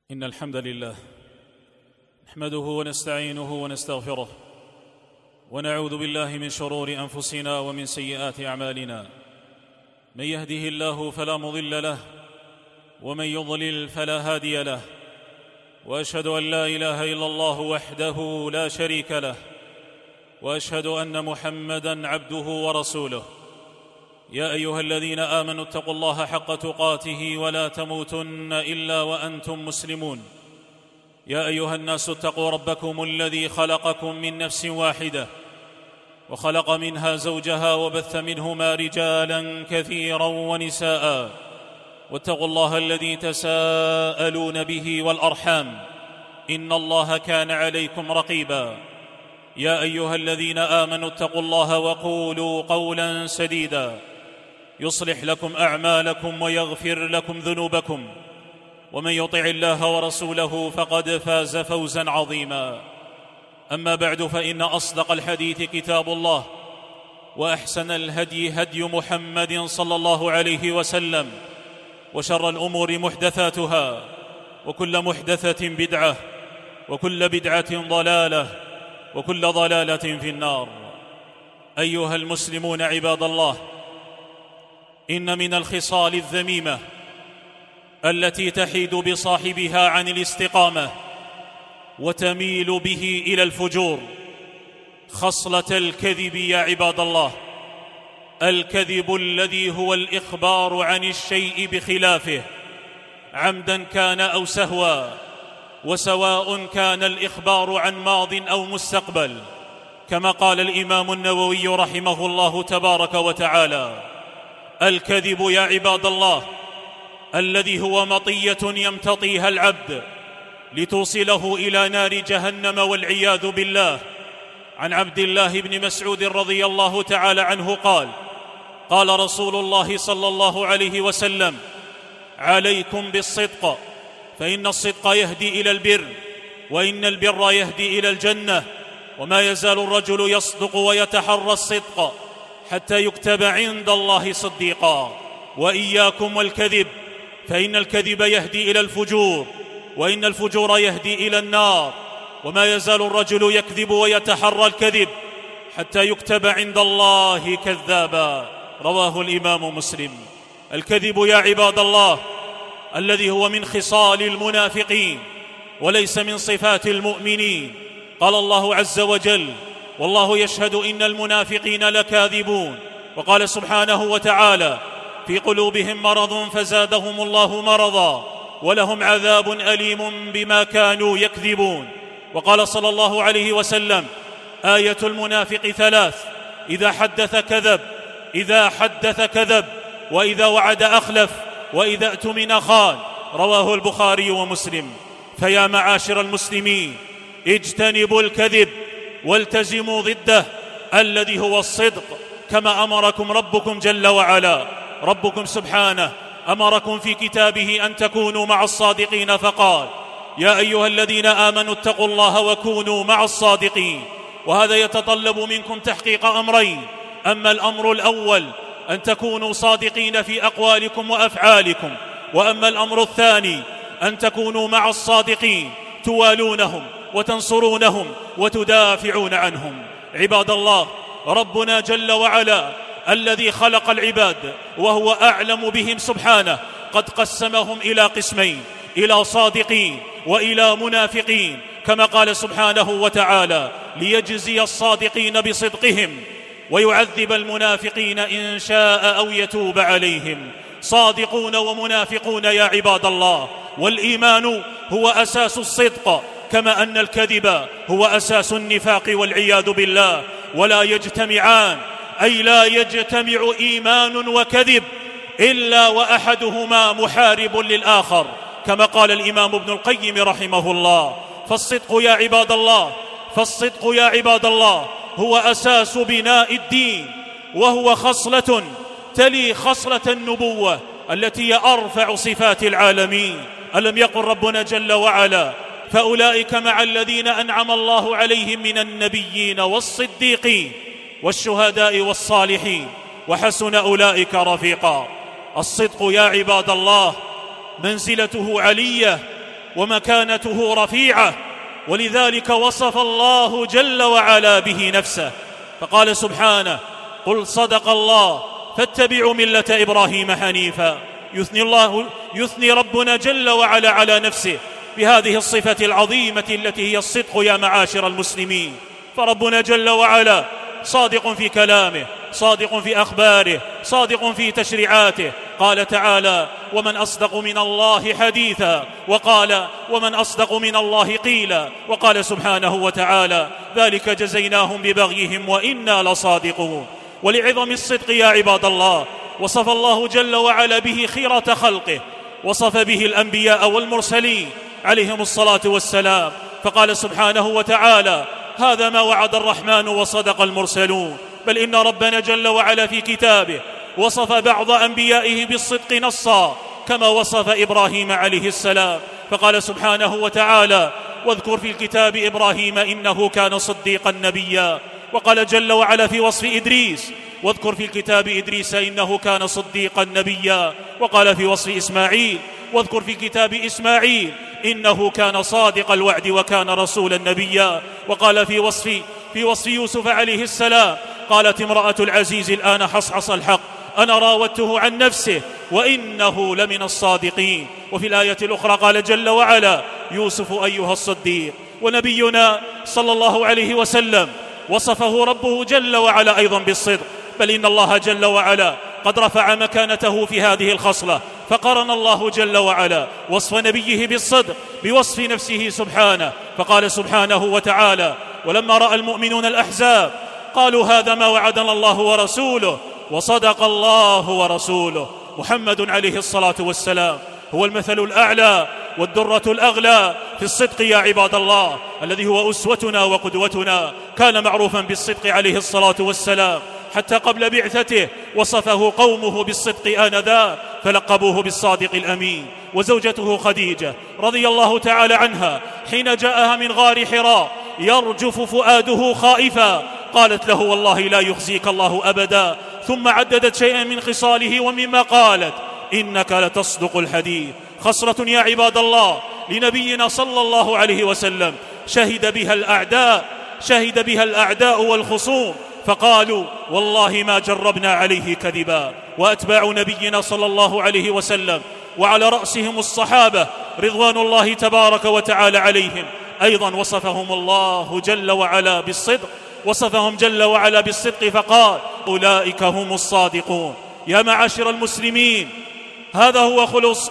إن الحمد لله نحمده ونستعينه ونستغفره ونعوذ بالله من شرور أنفسنا ومن سيئات أعمالنا. من يهده الله فلا مضل له ومن يضلل فلا هادي له، وأشهد أن لا إله إلا الله وحده لا شريك له، وأشهد أن محمدًا عبده ورسوله. يا أيها الذين آمنوا اتقوا الله حق تقاته ولا تموتن إلا وأنتم مسلمون. يا أيها الناس اتقوا ربكم الذي خلقكم من نفس واحدة وخلق منها زوجها وبث منهما رجالا كثيرا ونساء، واتقوا الله الذي تساءلون به والأرحام إن الله كان عليكم رقيبا. يا أيها الذين آمنوا اتقوا الله وقولوا قولا سديدا يصلح لكم أعمالكم ويغفر لكم ذنوبكم، ومن يطع الله ورسوله فقد فاز فوزا عظيما. أما بعد، فإن أصدق الحديث كتاب الله، وأحسن الهدي هدي محمد صلى الله عليه وسلم، وشر الأمور محدثاتها، وكل محدثة بدعة، وكل بدعة ضلالة، وكل ضلالة في النار. أيها المسلمون عباد الله، إن من الخصال الذميمة التي تحيد بصاحبها عن الاستقامة وتميل به إلى الفجور خصلة الكذب يا عباد الله. الكذب الذي هو الإخبار عن الشيء بخلافه عمدا كان أو سهوا، وسواء كان الإخبار عن ماض أو مستقبل، كما قال الإمام النووي رحمه الله تبارك وتعالى: الكذب يا عباد الله الذي هو مطية يمتطيها العبد لتوصله إلى نار جهنم والعياذ بالله. عن عبد الله بن مسعود رضي الله تعالى عنه قال: قال رسول الله صلى الله عليه وسلم: عليكم بالصدق، فإن الصدق يهدي إلى البر، وإن البر يهدي إلى الجنة، وما يزال الرجل يصدق ويتحرى الصدق حتى يكتب عند الله صديقا. وإياكم والكذب، فإن الكذب يهدي إلى الفجور، وإن الفجور يهدي إلى النار، وما يزال الرجل يكذب ويتحرى الكذب حتى يكتب عند الله كذابا. رواه الإمام مسلم. الكذب يا عباد الله الذي هو من خصال المنافقين وليس من صفات المؤمنين. قال الله عز وجل: والله يشهد إن المنافقين لكاذبون. وقال سبحانه وتعالى: في قلوبهم مرض فزادهم الله مرضا ولهم عذاب أليم بما كانوا يكذبون. وقال صلى الله عليه وسلم: آية المنافق ثلاث: إذا حدث كذب، وإذا وعد أخلف، وإذا اؤتمن خان. رواه البخاري ومسلم. فيا معاشر المسلمين، اجتنبوا الكذب والتزموا ضده الذي هو الصدق، كما أمركم ربكم جل وعلا. ربكم سبحانه أمركم في كتابه أن تكونوا مع الصادقين، فقال: يا أيها الذين آمنوا اتقوا الله وكونوا مع الصادقين. وهذا يتطلب منكم تحقيق أمرين: أما الأمر الأول أن تكونوا صادقين في أقوالكم وأفعالكم، وأما الأمر الثاني أن تكونوا مع الصادقين توالونهم وتنصرونهم وتدافعون عنهم. عباد الله، ربنا جل وعلا الذي خلق العباد وهو أعلم بهم سبحانه قد قسمهم إلى قسمين: إلى صادقين وإلى منافقين، كما قال سبحانه وتعالى: ليجزي الصادقين بصدقهم ويعذب المنافقين إن شاء أو يتوب عليهم. صادقون ومنافقون يا عباد الله. والإيمان هو أساس الصدق، كما أن الكذب هو أساس النفاق والعياذ بالله، ولا يجتمعان، أي لا يجتمع إيمان وكذب إلا وأحدهما محارب للآخر، كما قال الإمام ابن القيم رحمه الله. فالصدق يا عباد الله هو أساس بناء الدين، وهو خصلة تلي خصلة النبوة التي هي أرفع صفات العالمين. ألم يقل ربنا جل وعلا: فأولئك مع الذين أنعم الله عليهم من النبيين والصديقين والشهداء والصالحين وحسن أولئك رفيقا. الصدق يا عباد الله منزلته علية ومكانته رفيعة، ولذلك وصف الله جل وعلا به نفسه فقال سبحانه: قل صدق الله فاتبعوا ملة إبراهيم حنيفا. يثني ربنا جل وعلا على نفسه بهذه الصفة العظيمة التي هي الصدق يا معاشر المسلمين. فربنا جل وعلا صادق في كلامه، صادق في أخباره، صادق في تشريعاته. قال تعالى: ومن أصدق من الله حديثا، وقال: ومن أصدق من الله قيلا. وقال سبحانه وتعالى: ذلك جزيناهم ببغيهم وإنا لصادقون. ولعظم الصدق يا عباد الله وصف الله جل وعلا به خيرة خلقه، وصف به الأنبياء والمرسلين عليهم الصلاة والسلام، فقال سبحانه وتعالى: هذا ما وعد الرحمن وصدق المرسلون. بل إن ربنا جل وعلا في كتابه وصف بعض أنبيائه بالصدق نصا، كما وصف إبراهيم عليه السلام، فقال سبحانه وتعالى: واذكر في الكتاب إبراهيم إنه كان صديقا نبيا. وقال جل وعلا في وصف إدريس: واذكر في الكتاب إدريس إنه كان صديقا نبيا. وقال في وصف إسماعيل: واذكر في الكتاب إسماعيل إنه كان صادق الوعد وكان رسولا نبيا. وقال في وصف يوسف عليه السلام: قالت امرأة العزيز الآن حصحص الحق أنا راودته عن نفسه وإنه لمن الصادقين. وفي الآية الأخرى قال جل وعلا: يوسف أيها الصديق. ونبينا صلى الله عليه وسلم وصفه ربه جل وعلا أيضا بالصدق، بل إن الله جل وعلا قد رفع مكانته في هذه الخصلة، فقرن الله جل وعلا وصف نبيه بالصدق بوصف نفسه سبحانه، فقال سبحانه وتعالى: ولما رأى المؤمنون الأحزاب قالوا هذا ما وعدنا الله ورسوله وصدق الله ورسوله. محمد عليه الصلاة والسلام هو المثل الأعلى والدرة الأغلى في الصدق يا عباد الله، الذي هو أسوتنا وقدوتنا. كان معروفا بالصدق عليه الصلاة والسلام حتى قبل بعثته وصفه قومه بالصدق آنذاك فلقبوه بالصادق الأمين. وزوجته خديجة رضي الله تعالى عنها حين جاءها من غار حراء يرجف فؤاده خائفا قالت له: والله لا يخزيك الله أبدا. ثم عددت شيئا من خصاله، ومما قالت: إنك لتصدق الحديث. خصلة يا عباد الله لنبينا صلى الله عليه وسلم شهد بها الأعداء والخصوم، فقالوا: والله ما جربنا عليه كذبا. وأتباع نبينا صلى الله عليه وسلم وعلى رأسهم الصحابة رضوان الله تبارك وتعالى عليهم أيضا وصفهم الله جل وعلا بالصدق، وصفهم جل وعلا بالصدق فقال: أولئك هم الصادقون. يا معاشر المسلمين، هذا هو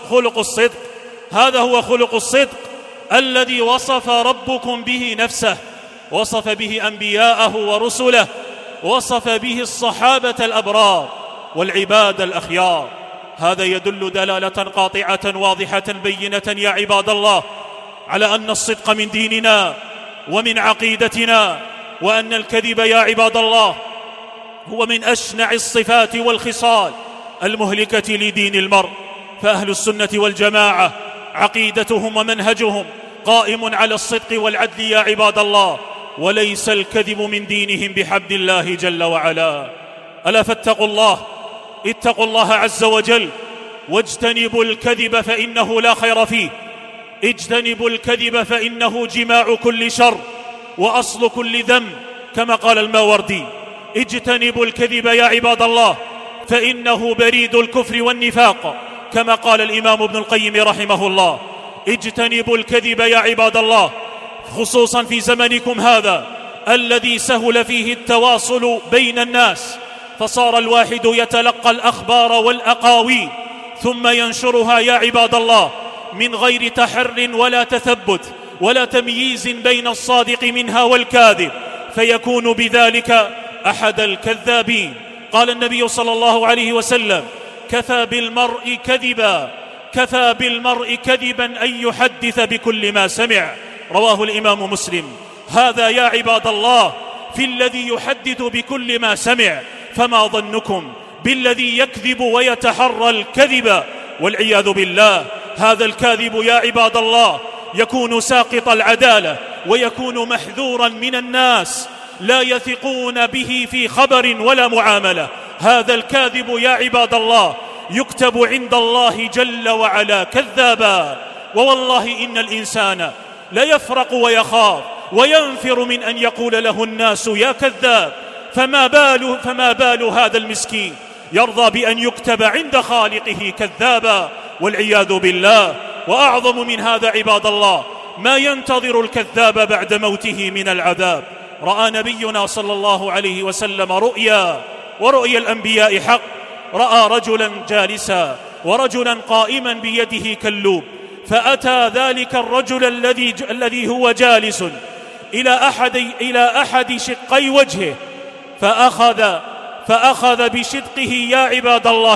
خلق الصدق الذي وصف ربكم به نفسه، وصف به أنبياءه ورسله، وصف به الصحابة الأبرار والعباد الأخيار. هذا يدل دلالة قاطعة واضحة بينة يا عباد الله على أن الصدق من ديننا ومن عقيدتنا، وأن الكذب يا عباد الله هو من أشنع الصفات والخصال المهلكة لدين المرء. فأهل السنة والجماعة عقيدتهم ومنهجهم قائم على الصدق والعدل يا عباد الله، وليس الكذب من دينهم بحبل الله جل وعلا. ألا فاتقوا الله، اتقوا الله عز وجل، واجتنبوا الكذب فإنه لا خير فيه. اجتنبوا الكذب فإنه جماع كل شر وأصل كل ذنب، كما قال الماوردي: اجتنبوا الكذب يا عباد الله فإنه بريد الكفر والنفاق، كما قال الإمام ابن القيم رحمه الله. اجتنبوا الكذب يا عباد الله، خصوصا في زمنكم هذا الذي سهل فيه التواصل بين الناس، فصار الواحد يتلقى الأخبار والأقاويل ثم ينشرها يا عباد الله من غير تحر ولا تثبت ولا تمييز بين الصادق منها والكاذب، فيكون بذلك أحد الكذابين. قال النبي صلى الله عليه وسلم: كفى بالمرء كذبا أن يحدث بكل ما سمع. رواه الإمام مسلم. هذا يا عباد الله في الذي يحدث بكل ما سمع، فما ظنكم بالذي يكذب ويتحرى الكذب والعياذ بالله؟ هذا الكاذب يا عباد الله يكون ساقط العدالة، ويكون محذورا من الناس، لا يثقون به في خبر ولا معاملة. هذا الكاذب يا عباد الله يكتب عند الله جل وعلا كذابا، ووالله إن الإنسان ليفرق ويخاف وينفر من أن يقول له الناس يا كذاب، فما بال هذا المسكين يرضى بأن يكتب عند خالقه كذابا والعياذ بالله. وأعظم من هذا عباد الله ما ينتظر الكذاب بعد موته من العذاب. رأى نبينا صلى الله عليه وسلم رؤيا، ورؤيا الأنبياء حق. رأى رجلا جالسا ورجلا قائما بيده كلوب، فأتى ذلك الرجل الذي هو جالس إلى أحد شقي وجهه، فأخذ بشدقه يا عباد الله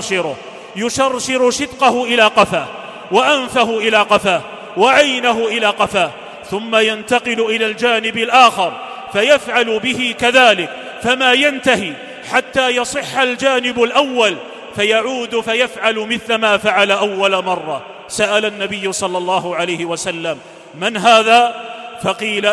يشرشر شدقه إلى قفاه، وأنفه إلى قفاه، وعينه إلى قفاه، ثم ينتقل إلى الجانب الآخر فيفعل به كذلك، فما ينتهي حتى يصح الجانب الأول فيعود فيفعل مثل ما فعل أول مرة. سأل النبي صلى الله عليه وسلم: من هذا؟ فقيل: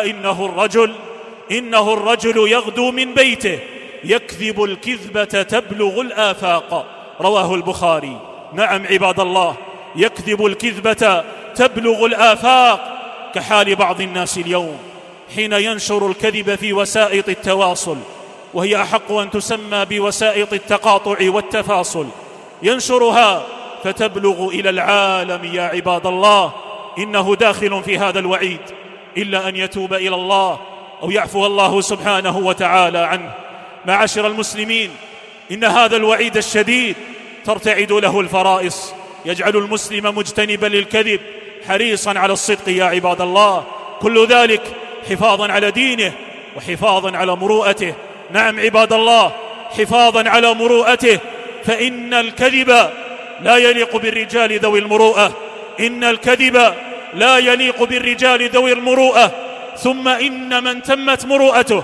إنه الرجل يغدو من بيته يكذب الكذبة تبلغ الآفاق. رواه البخاري. نعم عباد الله، يكذب الكذبة تبلغ الآفاق، كحال بعض الناس اليوم حين ينشر الكذب في وسائط التواصل، وهي أحق أن تسمى بوسائط التقاطع والتفاصل. ينشرها فتبلغ إلى العالم يا عباد الله. إنه داخل في هذا الوعيد، إلا أن يتوب إلى الله أو يعفو الله سبحانه وتعالى عنه. معاشر المسلمين، إن هذا الوعيد الشديد ترتعد له الفرائص، يجعل المسلم مجتنبا للكذب حريصا على الصدق يا عباد الله، كل ذلك حفاظا على دينه وحفاظا على مروءته. نعم عباد الله، حفاظا على مروءته، فإن الكذب لا يليق بالرجال ذوي المروءة، إن الكذب لا يليق بالرجال ذوي المروءة. ثم إن من تمت مروءته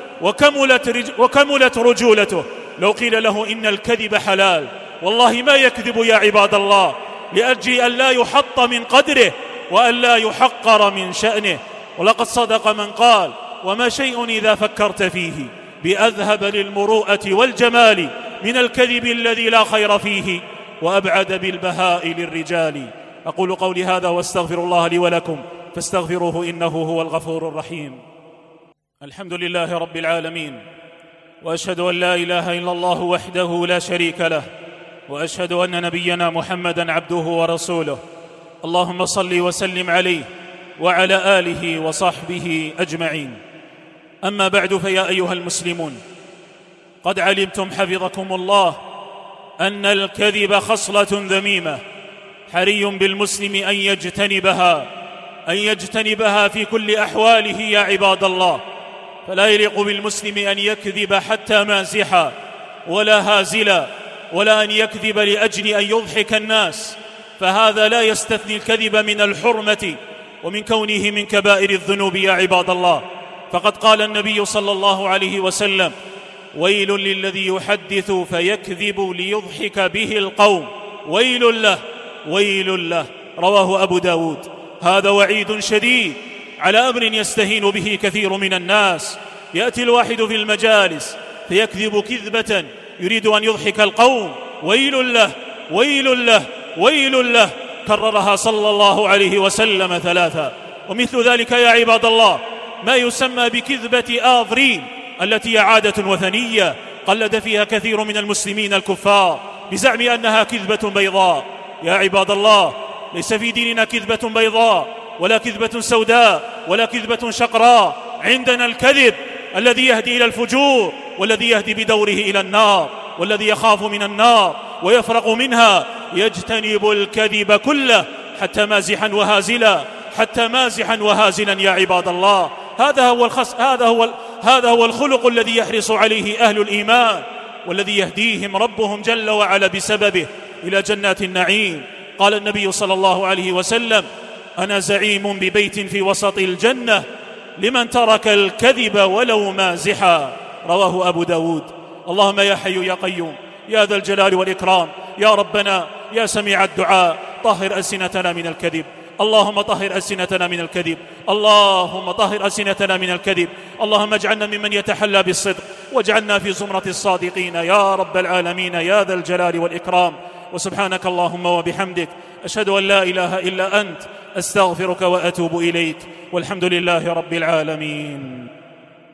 وكملت رجولته لو قيل له إن الكذب حلال والله ما يكذب يا عباد الله، لأجل أن لا يحط من قدره وأن لا يحقر من شأنه. ولقد صدق من قال: وما شيء إذا فكرت فيه بأذهب للمروءة والجمال من الكذب الذي لا خير فيه وأبعد بالبهاء للرجال. أقول قولي هذا واستغفر الله لي ولكم فاستغفروه إنه هو الغفور الرحيم. الحمد لله رب العالمين، وأشهد أن لا إله إلا الله وحده لا شريك له، وأشهد أن نبينا محمدًا عبده ورسوله. اللهم صل وسلم عليه وعلى آله وصحبه أجمعين. أما بعد، فيا أيها المسلمون، قد علمتم حفظكم الله أن الكذب خصلة ذميمة حري بالمسلم أن يجتنبها في كل أحواله يا عباد الله. فلا يليق بالمسلم أن يكذب حتى مازحا ولا هازلا، ولا أن يكذب لأجل أن يضحك الناس، فهذا لا يستثني الكذب من الحرمة ومن كونه من كبائر الذنوب يا عباد الله. فقد قال النبي صلى الله عليه وسلم: ويل للذي يحدث فيكذب ليضحك به القوم، ويل له. رواه أبو داود. هذا وعيد شديد على أمر يستهين به كثير من الناس. يأتي الواحد في المجالس فيكذب كذبة يريد أن يضحك القوم، ويل له، كررها صلى الله عليه وسلم 3. ومثل ذلك يا عباد الله ما يسمى بكذبة آفرين، التي هي عادة وثنية قلد فيها كثير من المسلمين الكفار بزعم أنها كذبة بيضاء. يا عباد الله، ليس في ديننا كذبة بيضاء ولا كذبة سوداء ولا كذبة شقراء. عندنا الكذب الذي يهدي إلى الفجور، والذي يهدي بدوره إلى النار، والذي يخاف من النار ويفرق منها يجتنب الكذب كله حتى مازحا وهازلا يا عباد الله. هذا هو الخلق الذي يحرص عليه أهل الإيمان، والذي يهديهم ربهم جل وعلا بسببه إلى جنات النعيم. قال النبي صلى الله عليه وسلم: أنا زعيم ببيت في وسط الجنة لمن ترك الكذب ولو مازحا. رواه أبو داود. اللهم يا حي يا قيوم يا ذا الجلال والإكرام يا ربنا يا سميع الدعاء، طهر ألسنتنا من الكذب. اللهم طهر ألسنتنا من الكذب، اللهم طهر ألسنتنا من الكذب. اللهم اجعلنا ممن يتحلى بالصدق، واجعلنا في زمرة الصادقين يا رب العالمين يا ذا الجلال والإكرام. وسبحانك اللهم وبحمدك، أشهد أن لا إله إلا أنت، أستغفرك وأتوب إليك، والحمد لله رب العالمين.